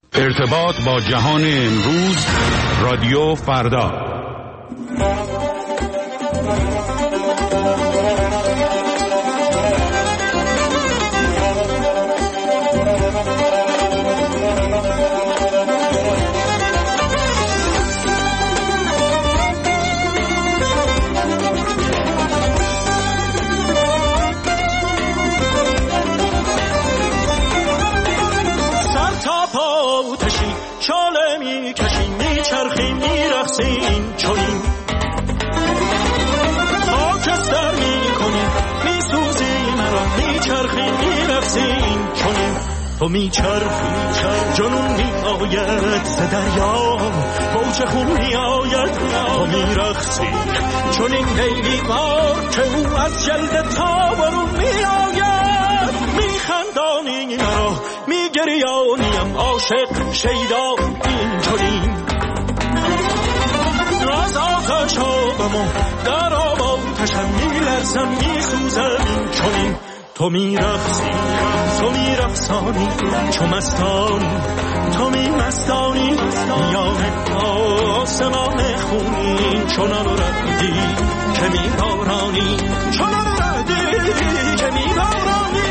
ارتباط با جهان امروز، رادیو فردا. تو میچرخی جنون میآید ز دریا، موج خون میآید تو میرقصی چون این لیلی بار که او از جلد تابرون میآید. میخندانی مرا میگریانیم عاشق شیدا این چنین، از آتش آبم در آب آتشم میلرزم میسوزم این چنین. تو میرقصی تو میرقصانی چو مستانی تو میمستانی میان آسمان خونی چنان ردی که میبارانی چنان ردی که میبارانی.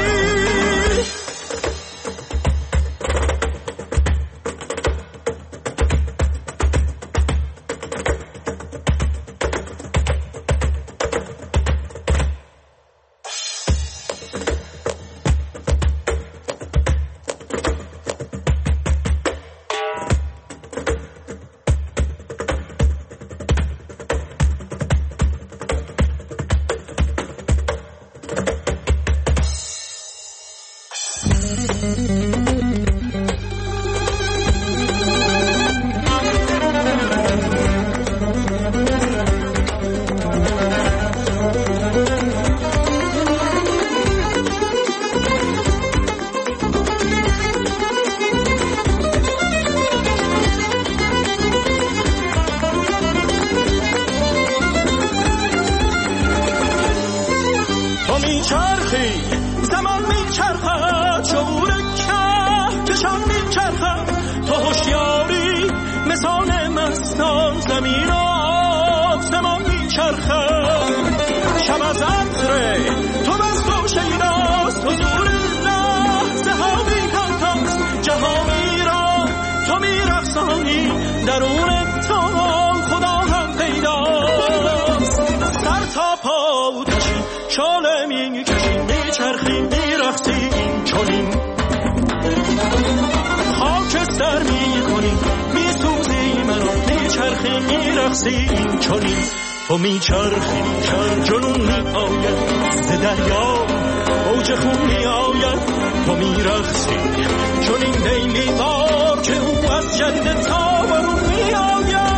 تو میچرخی جنون میآید ز دریا، موج خون میآید تو میرقصی چون این لیلی بار که او از جلد تابرون میآید.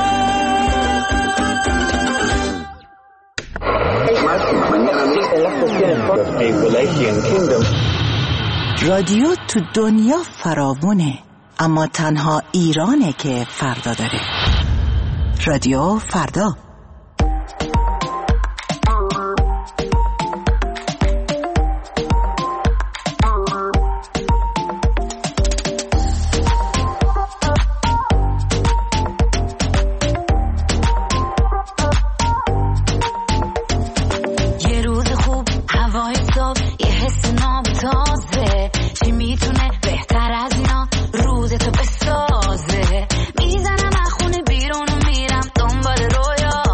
رادیو تو دنیا فراوونه، اما تنها ایرانه که فردا داره. رادیو فردا. روز تو بسازه میزنم از خونه بیرون و میرم دنبال رویا.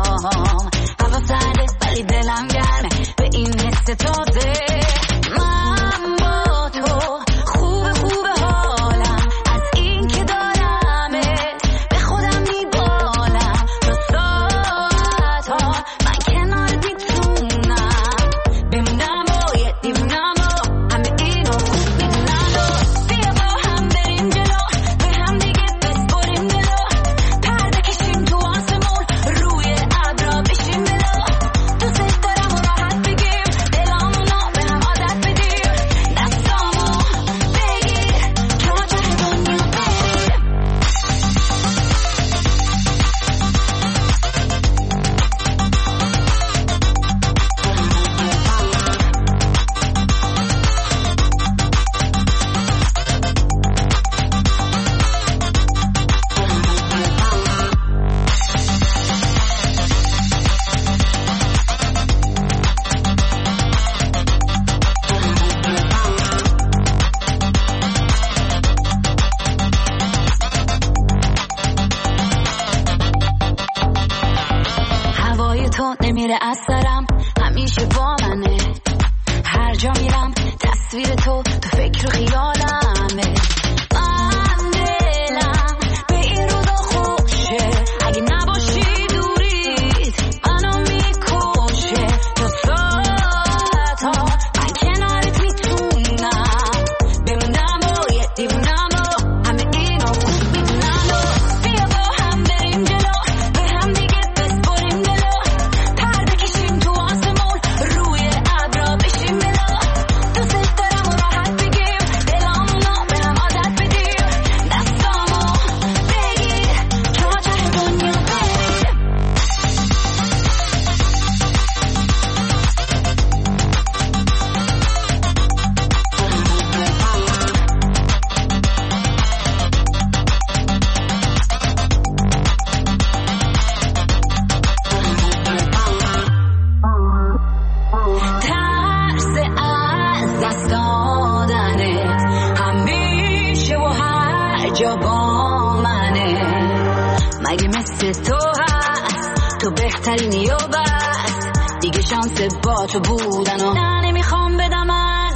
جا با منه، مگه مثل تو هست تو بهترینی و بس، دیگه شانس با تو بودن و نه نمیخوام بدم از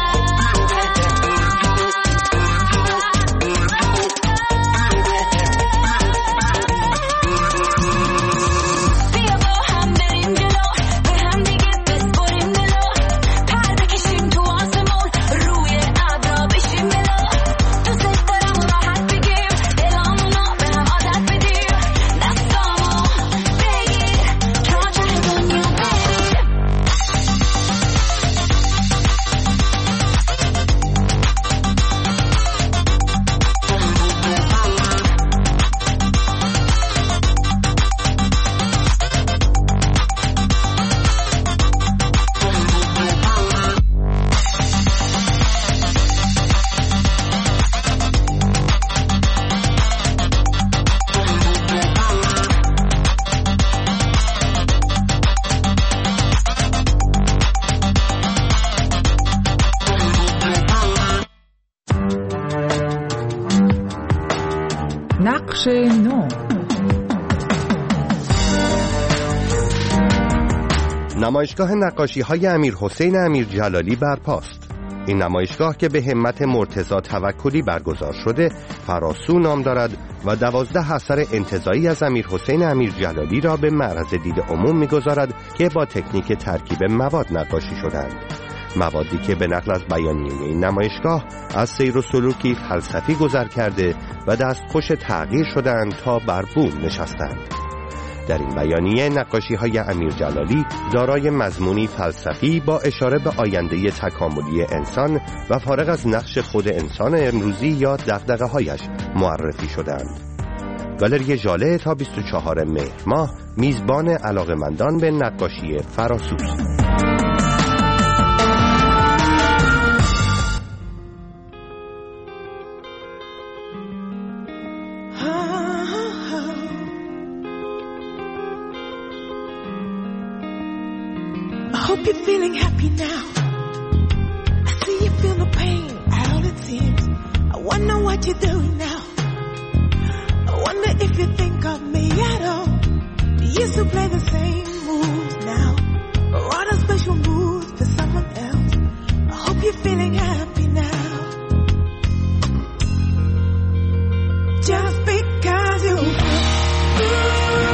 نقش نو. نمایشگاه نقاشی‌های امیرحسین امیرجلالی برپاست. این نمایشگاه که به همت مرتضی توکلی برگزار شده فراسو نام دارد و 12 اثر انتزاعی از امیرحسین امیرجلالی را به معرض دید عموم می‌گذارد که با تکنیک ترکیب مواد نقاشی شدند. موادی که به نقل از بیانیه این نمایشگاه از سیر و سلوکی فلسفی گذر کرده و دستخوش تغییر شدند تا بر بوم نشستند. در این بیانیه نقاشی‌های امیرجلالی دارای مضمونی فلسفی با اشاره به آینده تکاملی انسان و فارغ از نقش خود انسان امروزی یا دغدغه‌هایش معرفی شدند. گالری ژاله تا 24 مهر ماه میزبان علاقه‌مندان به نقاشی فراسوست. Hope you're feeling happy now. I see you feel the pain at all it seems. I wonder what you're doing now. I wonder if you think of me at all. Do you still play the same moves now, or are there special moves for someone else? I hope you're feeling happy now. Just because you feel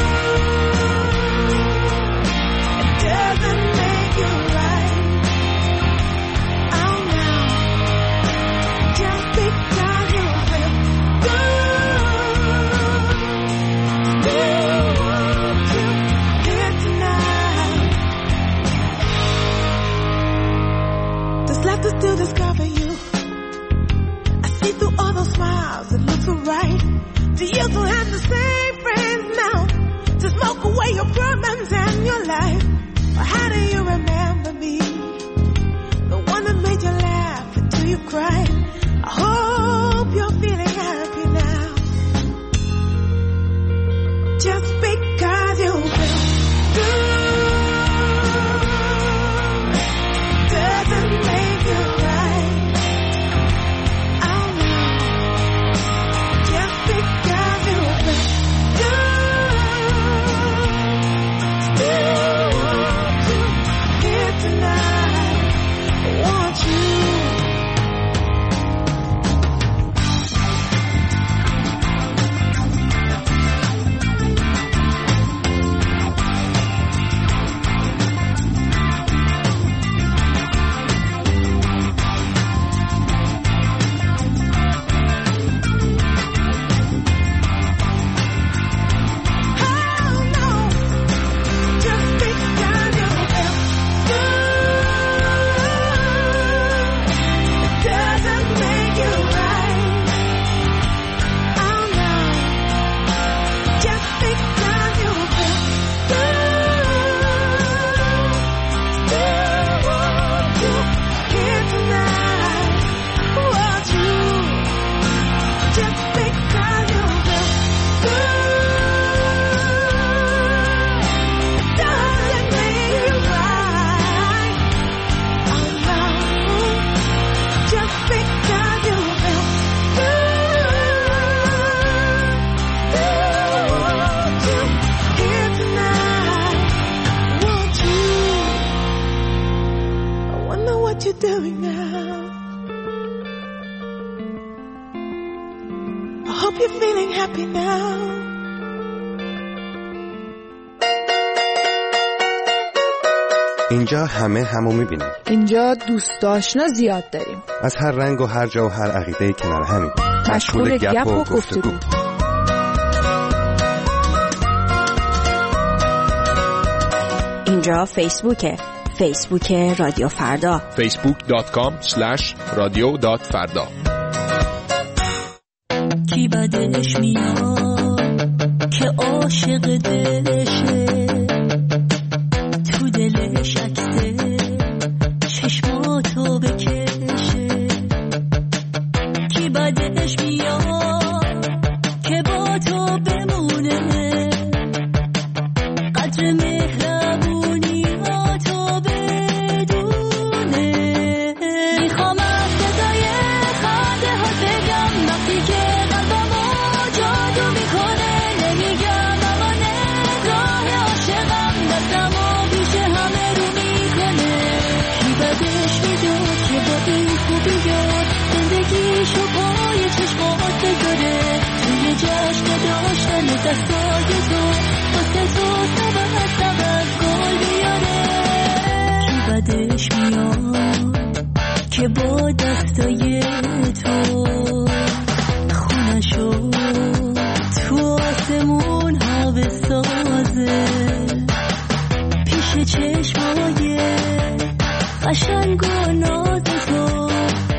to discover you. I see through all those smiles, it looks so right. Do you still have the same friends now to smoke away your problems and your life? Or how do you remember me, the one that made you laugh until you cried? I hope you're feeling happy now. Just because you feel good doesn't make you right. Oh no. Just because you feel good, still want to hope you're feeling happy now. اینجا همه همو میبینیم. اینجا دوست آشنا زیاد داریم. از هر رنگ و هر جا و هر عقیده کنار همین. مشغول گپ و گفتگو. اینجا فیسبوکه. فیسبوک رادیو فردا. facebook.com/radio.farda. کی بدش میاد که عاشق دلشه، تو دلش عکسه چشماتو بکشه. کی بدش میاد که با تو بمونه، قدر مهربونی ها تو بدونه. میخوام از صدای خنده ها بگم وقتی که قلبمو جادو میکنه. نمیگم اما نگاه عاشقم دستمو بیش همه رو میکنه. کی بدش میداد که با این خوبی یاد زندگیشو پای چشمات بذاره، توی جشن داشتن دستای تو واسه تو سبب گل بیاره. کی بدش میاد که با دستای تو خونشو تو آسمون ها بسازه، پیش چشمای قشنگ و ناز تو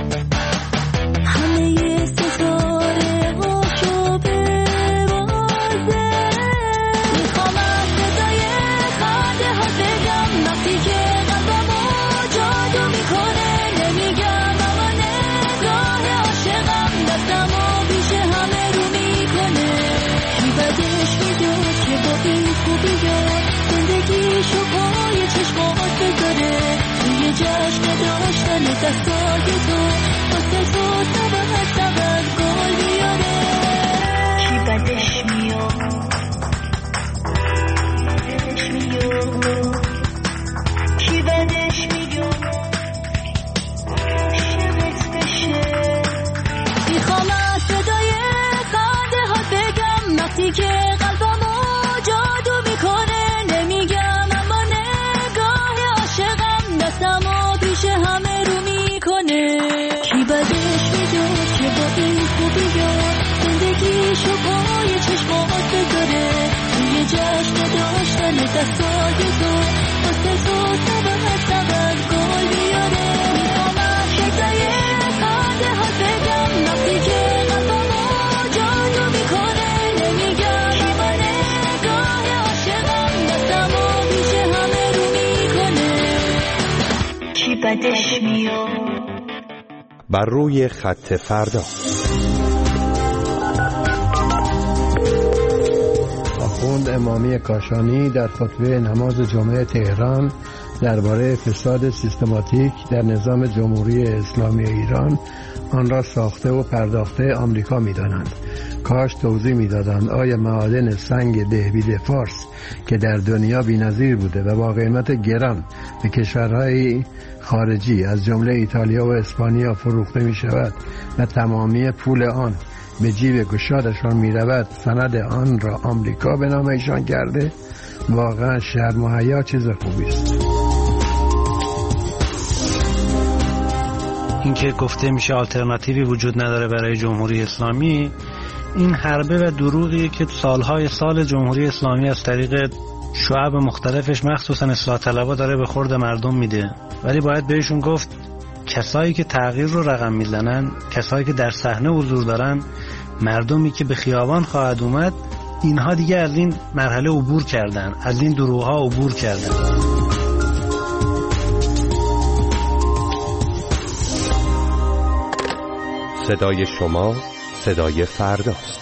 همه ستاره هاشو ببازه. میخوام از صدای خنده ها بگم وقتی که قلبمو جادو میکنه. نمیگم اما نگاه عاشقم دستمو بیش همه رو میکنه. کی بدش میداد که با این خوبی یاد زندگیشو پای چشمات بذاره، توی جشن داشتن دستای تو واسه تو سبب گل بیاره. کی بدش میاد کی بدش میاد عاشقت بشه. میخوام از صدای خنده ها بگم وقتی که قلبمو جادو میکنه. نمیگم اما نگاه عاشقم دستمو بیش همه رو میکنه. کی بدش میداد که با این خوبی یاد زندگیشو پای چشمات بذاره، توی جشن داشتن دستای تو واسه تو سبب گل بیاره. میخوام از صدای خنده ها بگم وقتی که قلبمو جادو میکنه. نمیگم اما نگاه عاشقم دستمو بیش همه رو میکنه. کی بدش میاد. بر روی خط فردا. آخوند امامی کاشانی در خطبه نماز جمعه تهران درباره فساد سیستماتیک در نظام جمهوری اسلامی ایران آن را ساخته و پرداخته آمریکا می‌دانند. کاش توضیح می‌دادند آیا معادن سنگ دهبید فارس که در دنیا بی‌نظیر بوده و با قیمت گران به کشورهای خارجی از جمله ایتالیا و اسپانیا فروخته می‌شود و تمامی پول آن به جیب گشادشان می‌رود، سند آن را آمریکا به نام ایشان کرده. واقعا شرم و حیا چیز خوبی است. اینکه گفته میشه آلترناتیوی وجود نداره برای جمهوری اسلامی، این حربه و دروغیه که سالهای سال جمهوری اسلامی از طریق شعب مختلفش مخصوصا اصلاح طلبها داره به خورد مردم میده. ولی باید بهشون گفت کسایی که تغییر رو رقم میزنن، کسایی که در صحنه حضور دارن، مردمی که به خیابان خواهد اومد، اینها دیگه از این مرحله عبور کردن، از این دروغ‌ها عبور کردن. صدای شما صدای فرداست.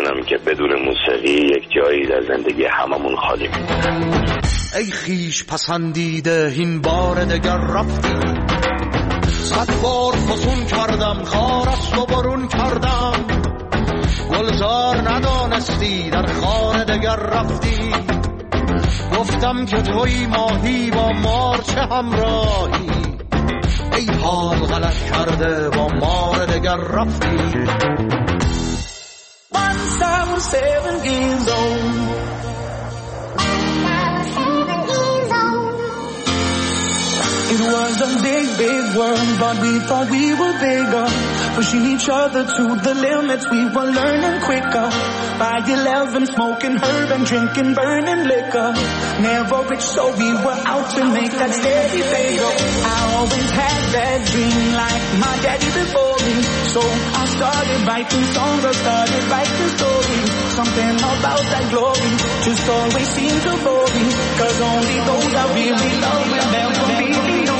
میدونم که بدون موسیقی یک جایی در زندگی هممون خالی میمونه. ای خیش پسندیده این بار دگر رفتی، 100 بار فسون کردم خار است و برون کردم، گلزار ندانستی در خار دگر رفتی، گفتم که توی ماهی با مار چه همراهی، ای حال غلط کرده با مار دگر رفتی. Once I was 7 years old. It was a big, big world, but we thought we were bigger. Pushing each other to the limits, we were learning quicker. By 11, smoking herb and drinking burning liquor. Never rich, so we were out to make that steady paper. I always had that dream like my daddy before me. So I started writing songs, I started writing stories. Something about that glory just always seemed to bore me. Cause only those I really love will never be.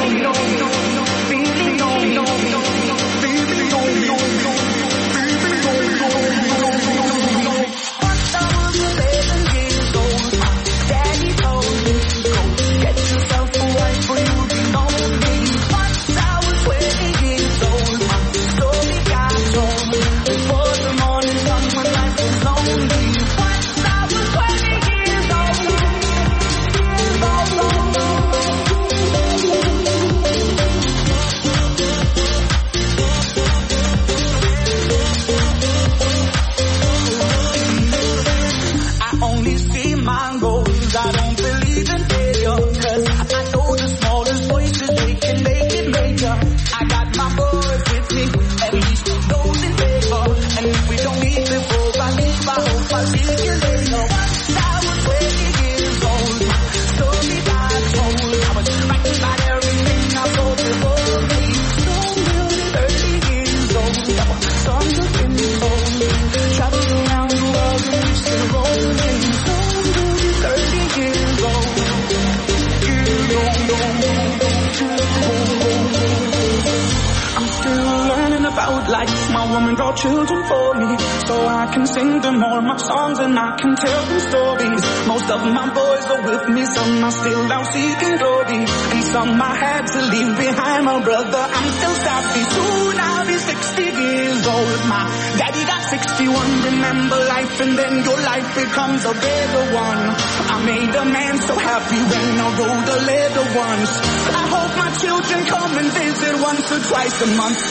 Children for me, so I can sing them all my songs and I can tell them stories. Most of my boys are with me, some are still out seeking glory, and some I had to leave behind. My brother, I'm still sappy. Soon I'll be 60 years old. My daddy got 61. Remember life, and then your life becomes a better one. I made a man so happy when I wrote a letter once. I hope my children come and visit once or twice a month.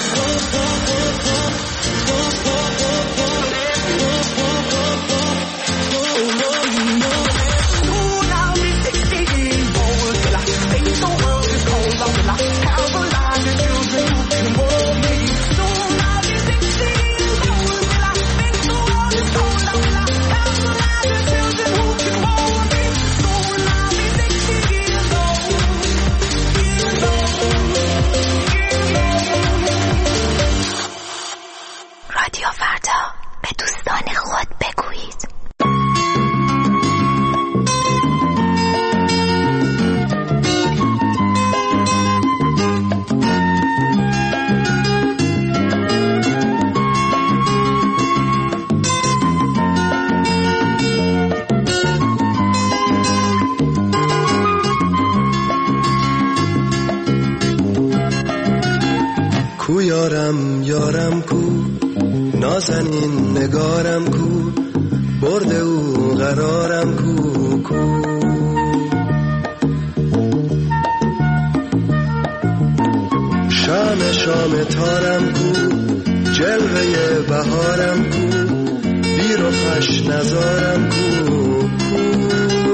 Soon I'll be 60 years old. Till I think the world is cold, till I have a lot of children who can hold me. Soon I'll be 60 years old. Till I think the world is cold, till I have a lot of children who can hold me. Soon I'll be 60 years old. رادیو فردا، به دوستان خود بگویید. کو یارم یارم کو، نازنین نگارم کو، برده او قرارم کو کو. شام شام تارم کو، جلوه بهارم کو، بیر و خوش نزارم کو کو.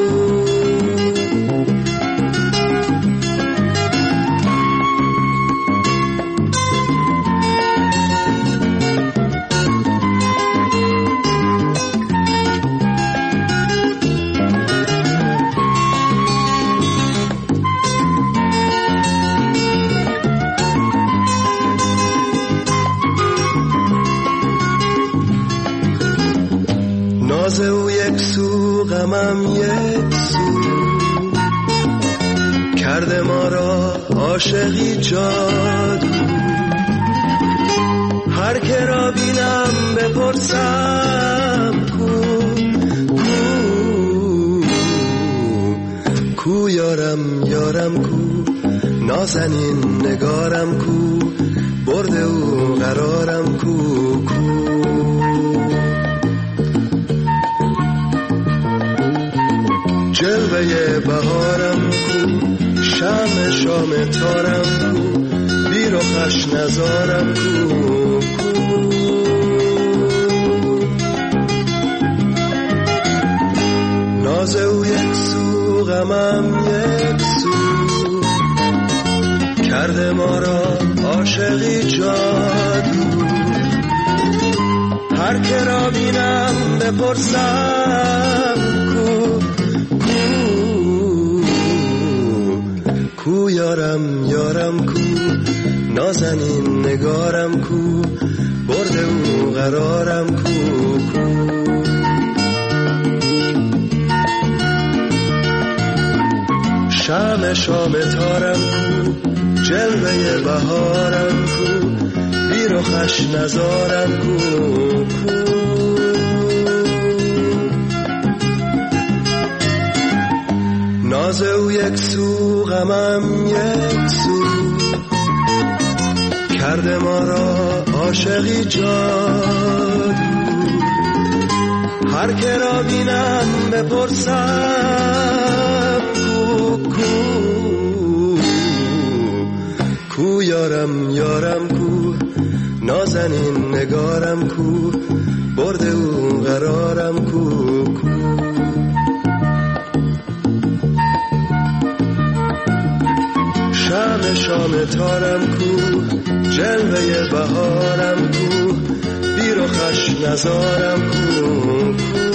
ناز او یک سو غمم یک سو، کرده ما را عاشقی جادو. هر که را بینم بپرسم کو، یارم کو نازنین نگارم کو برده او قرارم کو جلوه بهارم کو شام تارم کو بیر و خش نزارم کو ناز او یک سو غمم یک سو کرده ما را عاشقی جادو هر که را بینم بپرسم کو یارم کو نازنین نگارم کو برده او قرارم کو شام تارم کو جلوه بهارم کو بیر و خش نزارم کو ناز او یک سو غمم یک سو کرده ما را عاشقی جادو هر که را بینم بپرسم کو یارم کو نازنین نگارم کو برده او قرارم کو شام تارم کو جلوه بهارم کو بیر و خش نزارم کو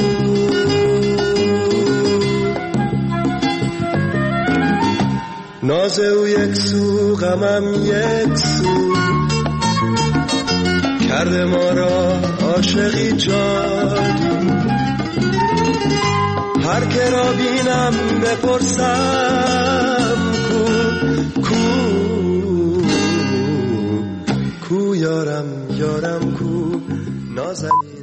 ناز او یک سو غمم یک سو کرده ما را عاشقی جادو هر که را بینم بپرسم کو یارم کو نازنین